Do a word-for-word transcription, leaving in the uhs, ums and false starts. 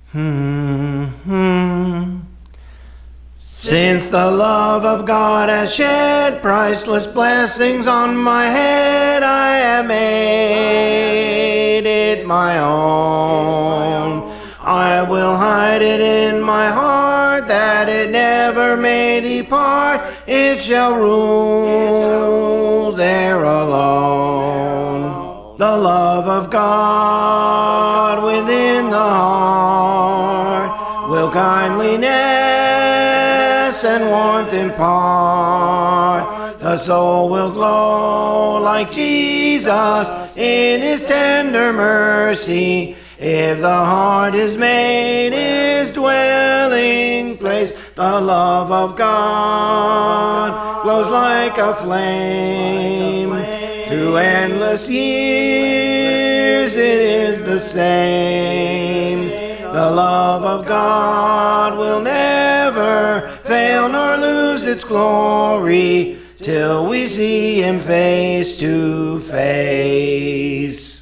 Hmm. Since the love of God has shed priceless blessings on my head, I have made it my own. I will hide it in my heart, that it never may depart. It shall rule there alone. The love of God within the heart will kindliness and warmth impart. The soul will glow like Jesus in his tender mercy, if the heart is made his dwelling place. The love of God glows like a flame. Through endless years it is the same. The love of God will never fail nor lose its glory, till we see him face to face.